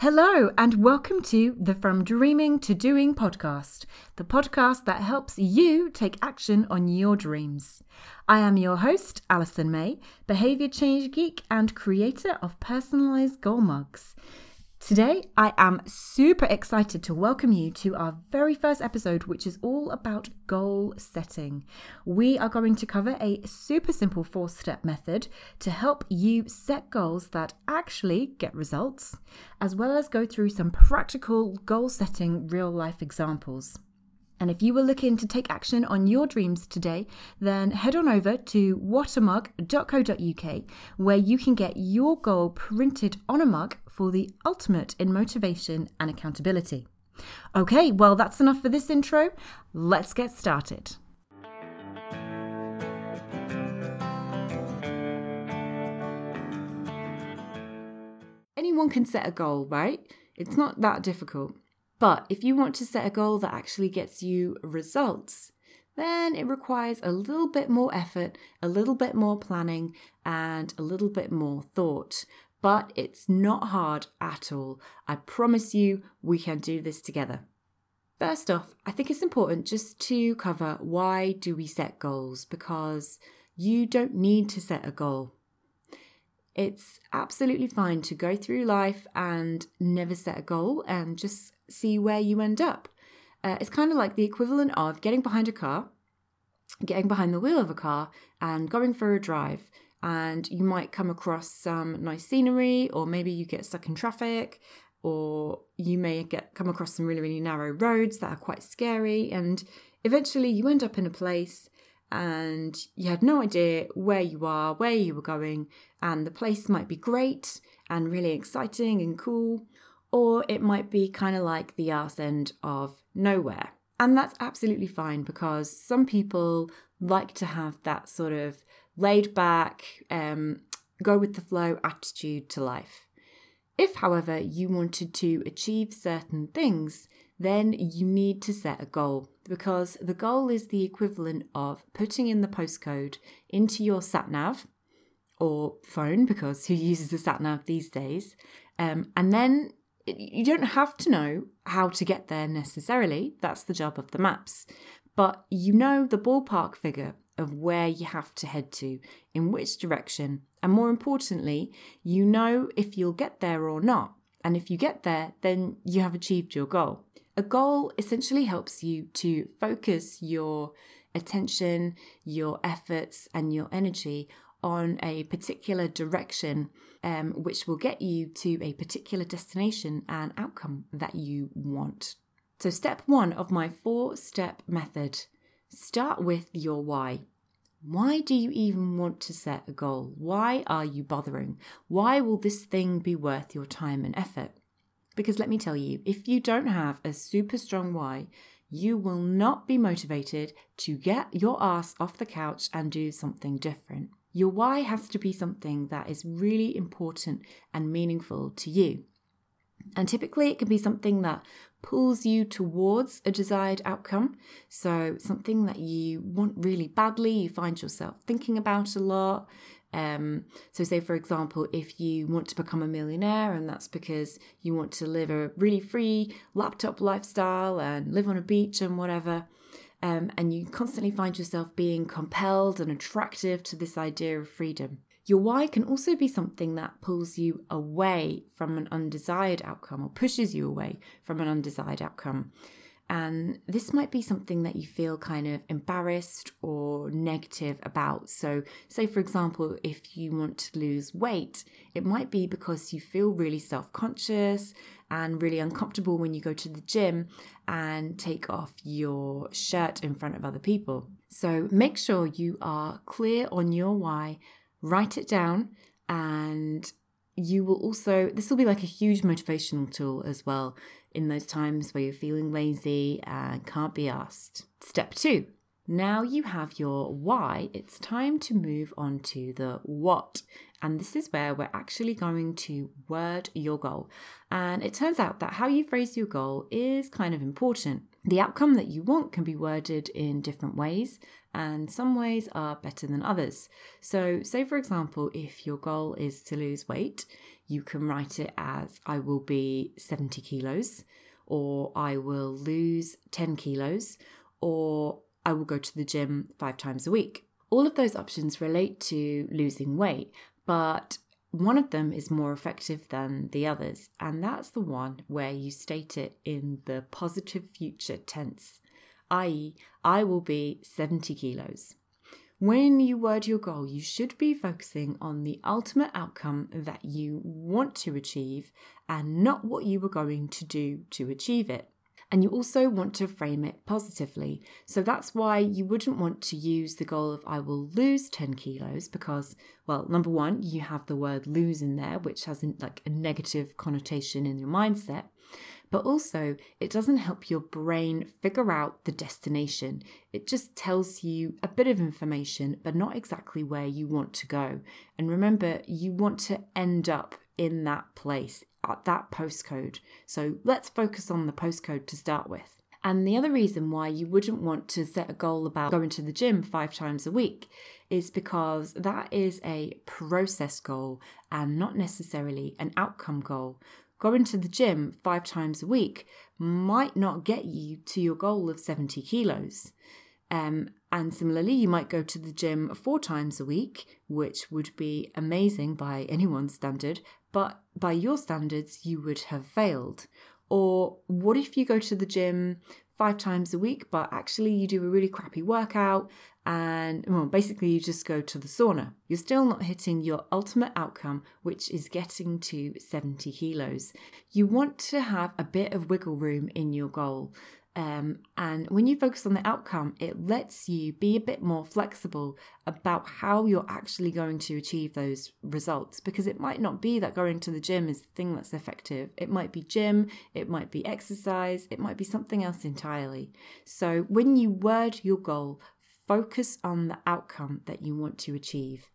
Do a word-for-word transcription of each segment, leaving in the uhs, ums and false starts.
Hello and welcome to the From Dreaming to Doing podcast, the podcast that helps you take action on your dreams. I am your host, Alison May, behaviour change geek and creator of personalised goal mugs. Today, I am super excited to welcome you to our very first episode, which is all about goal setting. We are going to cover a super simple four-step method to help you set goals that actually get results, as well as go through some practical goal setting real-life examples. And if you were looking to take action on your dreams today, then head on over to watermug dot co dot uk where you can get your goal printed on a mug for the ultimate in motivation and accountability. Okay, well that's enough for this intro. Let's get started. Anyone can set a goal, right? It's not that difficult. But if you want to set a goal that actually gets you results, then it requires a little bit more effort, a little bit more planning, and a little bit more thought. But it's not hard at all. I promise you we can do this together. First off, I think it's important just to cover why do we set goals, because you don't need to set a goal. It's absolutely fine to go through life and never set a goal and just see where you end up. Uh, it's kind of like the equivalent of getting behind a car, getting behind the wheel of a car and going for a drive. And you might come across some nice scenery, or maybe you get stuck in traffic, or you may get come across some really, really narrow roads that are quite scary. And eventually you end up in a place and you had no idea where you are, where you were going, and the place might be great and really exciting and cool, or it might be kind of like the arse end of nowhere. And that's absolutely fine, because some people like to have that sort of laid back, um, go with the flow attitude to life. If, however, you wanted to achieve certain things, then you need to set a goal, because the goal is the equivalent of putting in the postcode into your sat-nav, or phone, because who uses a sat-nav these days, um, and then you don't have to know how to get there necessarily. That's the job of the maps. But you know the ballpark figure of where you have to head to, in which direction, and more importantly, you know if you'll get there or not. And if you get there, then you have achieved your goal. A goal essentially helps you to focus your attention, your efforts, and your energy on a particular direction, um, which will get you to a particular destination and outcome that you want. So step one of my four-step method, start with your why. Why do you even want to set a goal? Why are you bothering? Why will this thing be worth your time and effort? Because let me tell you, if you don't have a super strong why, you will not be motivated to get your ass off the couch and do something different. Your why has to be something that is really important and meaningful to you. And typically it can be something that pulls you towards a desired outcome. So something that you want really badly, you find yourself thinking about a lot. Um, so say, for example, if you want to become a millionaire, and that's because you want to live a really free laptop lifestyle and live on a beach and whatever, um, and you constantly find yourself being compelled and attractive to this idea of freedom. Your why can also be something that pulls you away from an undesired outcome, or pushes you away from an undesired outcome. And this might be something that you feel kind of embarrassed or negative about. So say, for example, if you want to lose weight, it might be because you feel really self-conscious and really uncomfortable when you go to the gym and take off your shirt in front of other people. So make sure you are clear on your why, write it down, and you will also, this will be like a huge motivational tool as well in those times where you're feeling lazy and can't be asked. Step two, now you have your why, it's time to move on to the what. And this is where we're actually going to word your goal. And it turns out that how you phrase your goal is kind of important. The outcome that you want can be worded in different ways, and some ways are better than others. So say, for example, if your goal is to lose weight, You can write it as I will be seventy kilos, or I will lose ten kilos, or I will go to the gym five times a week. All of those options relate to losing weight, but one of them is more effective than the others, and that's the one where you state it in the positive future tense, that is, I will be seventy kilos. When you word your goal, you should be focusing on the ultimate outcome that you want to achieve and not what you were going to do to achieve it. And you also want to frame it positively. So that's why you wouldn't want to use the goal of I will lose ten kilos because, well, number one, you have the word lose in there, which has like a negative connotation in your mindset. But also, it doesn't help your brain figure out the destination. It just tells you a bit of information, but not exactly where you want to go. And remember, you want to end up in that place, at that postcode. So let's focus on the postcode to start with. And the other reason why you wouldn't want to set a goal about going to the gym five times a week is because that is a process goal and not necessarily an outcome goal. Going to the gym five times a week might not get you to your goal of seventy kilos. Um, and similarly, you might go to the gym four times a week, which would be amazing by anyone's standard, but by your standards, you would have failed. Or what if you go to the gym five times a week, but actually you do a really crappy workout and, well, basically you just go to the sauna? You're still not hitting your ultimate outcome, which is getting to seventy kilos. You want to have a bit of wiggle room in your goal. Um, and when you focus on the outcome, it lets you be a bit more flexible about how you're actually going to achieve those results, because it might not be that going to the gym is the thing that's effective. It might be gym, it might be exercise, it might be something else entirely. So when you word your goal, focus on the outcome that you want to achieve.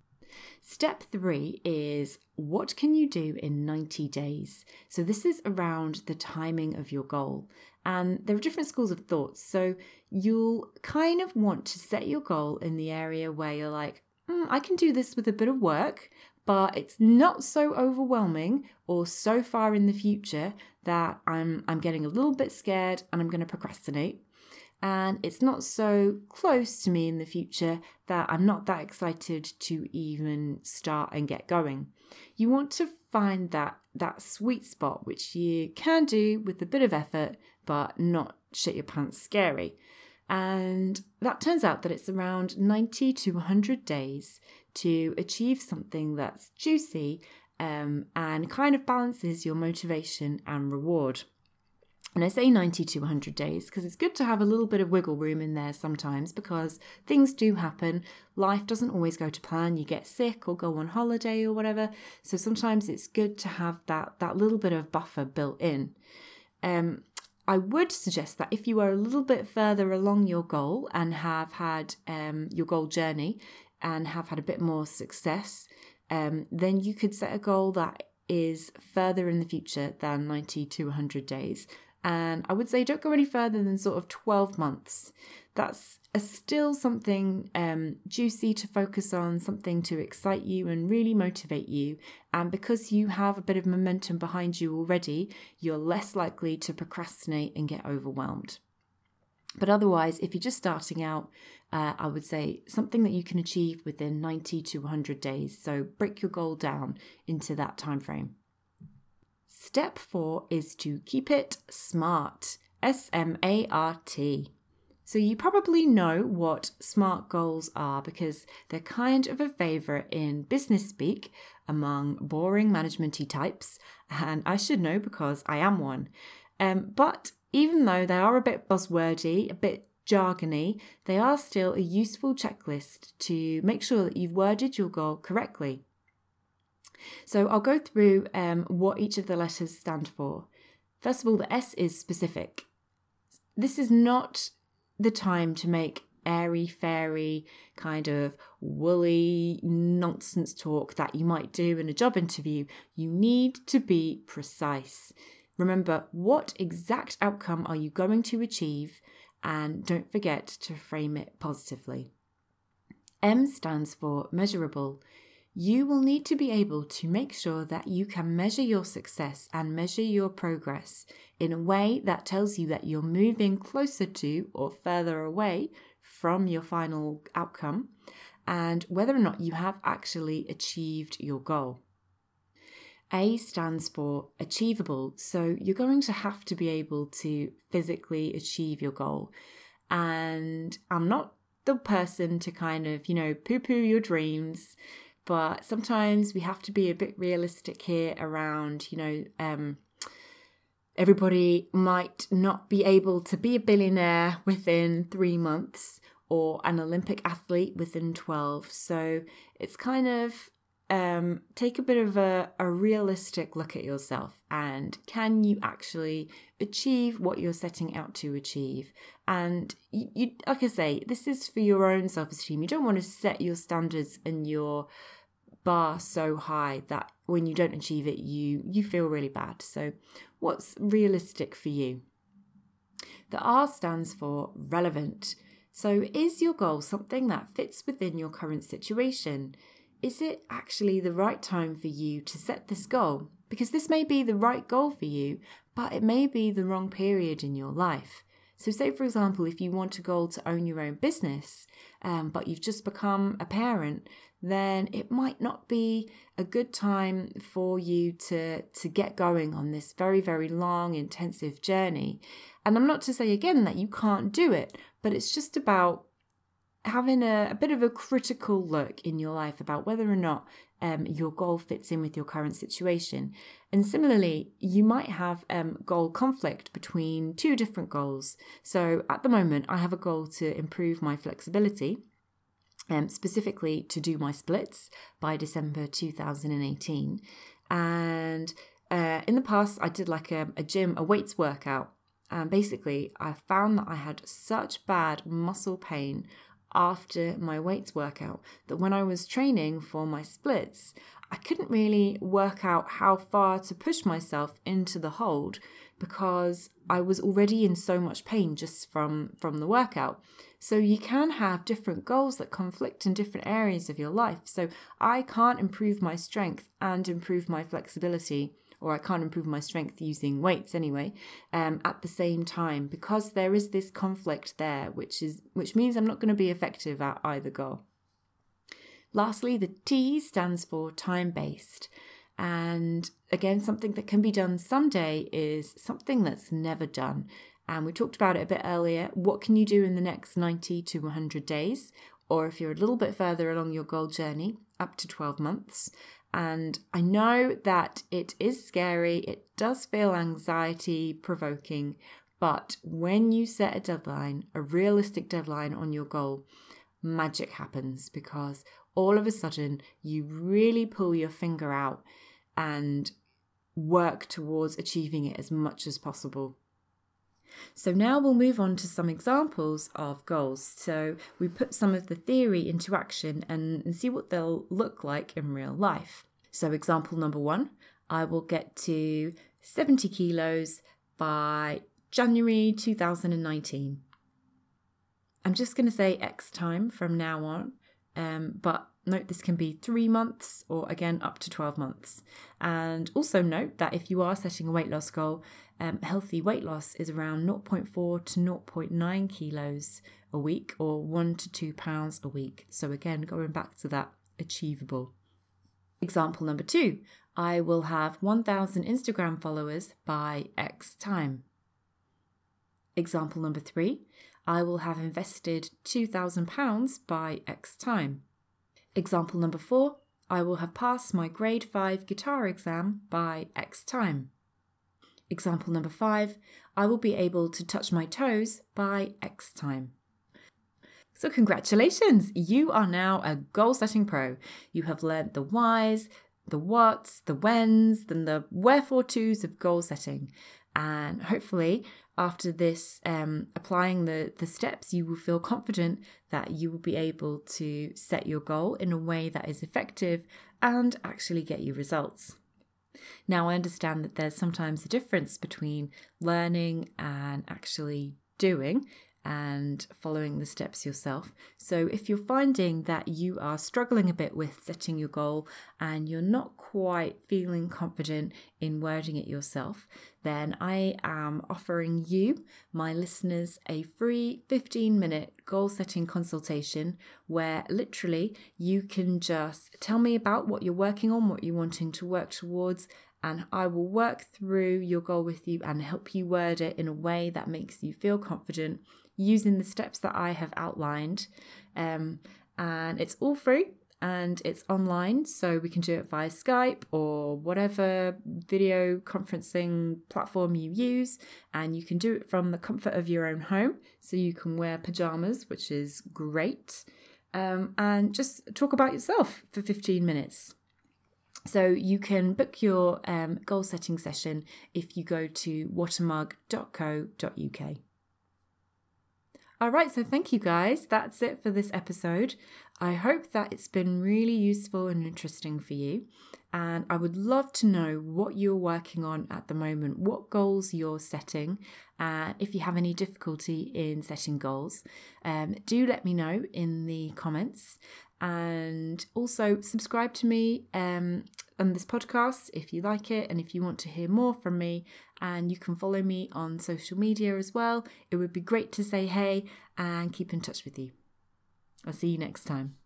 Step three is what can you do in ninety days? So this is around the timing of your goal. And there are different schools of thought. So you'll kind of want to set your goal in the area where you're like, mm, I can do this with a bit of work, but it's not so overwhelming or so far in the future that I'm I'm getting a little bit scared and I'm going to procrastinate. And it's not so close to me in the future that I'm not that excited to even start and get going. You want to find that that sweet spot, which you can do with a bit of effort, but not shit your pants scary. And that turns out that it's around ninety to one hundred days to achieve something that's juicy um, and kind of balances your motivation and reward. And I say ninety to one hundred days because it's good to have a little bit of wiggle room in there sometimes, because things do happen. Life doesn't always go to plan. You get sick or go on holiday or whatever. So sometimes it's good to have that, that little bit of buffer built in. Um, I would suggest that if you are a little bit further along your goal and have had um, your goal journey and have had a bit more success, um, then you could set a goal that is further in the future than ninety to one hundred days. And I would say don't go any further than sort of twelve months. That's a still something um, juicy to focus on, something to excite you and really motivate you. And because you have a bit of momentum behind you already, you're less likely to procrastinate and get overwhelmed. But otherwise, if you're just starting out, uh, I would say something that you can achieve within ninety to one hundred days. So break your goal down into that time frame. Step four is to keep it SMART, S M A R T. So you probably know what SMART goals are because they're kind of a favourite in business speak among boring management-y types, and I should know because I am one. Um, but even though they are a bit buzzwordy, a bit jargony, they are still a useful checklist to make sure that you've worded your goal correctly. So I'll go through um, what each of the letters stand for. First of all, the S is specific. This is not the time to make airy-fairy kind of woolly nonsense talk that you might do in a job interview. You need to be precise. Remember, what exact outcome are you going to achieve? And don't forget to frame it positively. M stands for measurable. you will need to be able to make sure that you can measure your success and measure your progress in a way that tells you that you're moving closer to or further away from your final outcome, and whether or not you have actually achieved your goal. A stands for achievable, so you're going to have to be able to physically achieve your goal. And I'm not the person to kind of, you know, poo-poo your dreams, but sometimes we have to be a bit realistic here around, you know, um, everybody might not be able to be a billionaire within three months or an Olympic athlete within twelve. So it's kind of um, take a bit of a, a realistic look at yourself, and can you actually achieve what you're setting out to achieve? And you, you like I say, this is for your own self-esteem. You don't want to set your standards and your bar so high that when you don't achieve it, you you feel really bad. So what's realistic for you? The R stands for relevant. So is your goal something that fits within your current situation? Is it actually the right time for you to set this goal? Because this may be the right goal for you, but it may be the wrong period in your life. So say, for example, if you want a goal to own your own business, um, but you've just become a parent, then it might not be a good time for you to, to get going on this very, very long, intensive journey. And I'm not to say again that you can't do it, but it's just about having a, a bit of a critical look in your life about whether or not um, your goal fits in with your current situation. And similarly, you might have um, goal conflict between two different goals. So at the moment, I have a goal to improve my flexibility, um, specifically to do my splits by December two thousand eighteen. And uh, in the past, I did like a, a gym, a weights workout. And basically, I found that I had such bad muscle pain after my weights workout that when I was training for my splits, I couldn't really work out how far to push myself into the hold because I was already in so much pain just from, from the workout. So you can have different goals that conflict in different areas of your life. So I can't improve my strength and improve my flexibility, or I can't improve my strength using weights anyway, um, at the same time, because there is this conflict there, which is which means I'm not going to be effective at either goal. Lastly, the T stands for time-based. And again, something that can be done someday is something that's never done. And we talked about it a bit earlier. What can you do in the next ninety to one hundred days? Or if you're a little bit further along your goal journey, up to twelve months. And I know that it is scary, it does feel anxiety provoking, but when you set a deadline, a realistic deadline on your goal, magic happens, because all of a sudden you really pull your finger out and work towards achieving it as much as possible. So now we'll move on to some examples of goals. So we put some of the theory into action and, and see what they'll look like in real life. So example number one, I will get to seventy kilos by January two thousand nineteen. I'm just going to say X time from now on, um, but note this can be three months or again up to twelve months. And also note that if you are setting a weight loss goal, um, healthy weight loss is around zero point four to zero point nine kilos a week, or one to two pounds a week. So again, going back to that, achievable. Example number two, I will have one thousand Instagram followers by X time. Example number three, I will have invested two thousand pounds by X time. Example number four, I will have passed my grade five guitar exam by X time. Example number five, I will be able to touch my toes by X time. So congratulations, you are now a goal-setting pro. You have learned the whys, the whats, the whens, and the wherefore tos of goal setting. And hopefully after this, um, applying the, the steps, you will feel confident that you will be able to set your goal in a way that is effective and actually get you results. Now, I understand that there's sometimes a difference between learning and actually doing. and following the steps yourself. So if you're finding that you are struggling a bit with setting your goal and you're not quite feeling confident in wording it yourself, then I am offering you, my listeners, a free fifteen minute goal setting consultation where literally you can just tell me about what you're working on, what you're wanting to work towards, and I will work through your goal with you and help you word it in a way that makes you feel confident using the steps that I have outlined. Um, and it's all free and it's online, so we can do it via Skype or whatever video conferencing platform you use, and you can do it from the comfort of your own home. So you can wear pajamas, which is great, um, and just talk about yourself for fifteen minutes. So you can book your um, goal setting session if you go to watermug dot co dot uk. All right, so thank you guys. That's it for this episode. I hope that it's been really useful and interesting for you. And I would love to know what you're working on at the moment, what goals you're setting. Uh, if you have any difficulty in setting goals, um, do let me know in the comments. And also subscribe to me um, on this podcast if you like it and if you want to hear more from me. And you can follow me on social media as well. It would be great to say hey and keep in touch with you. I'll see you next time.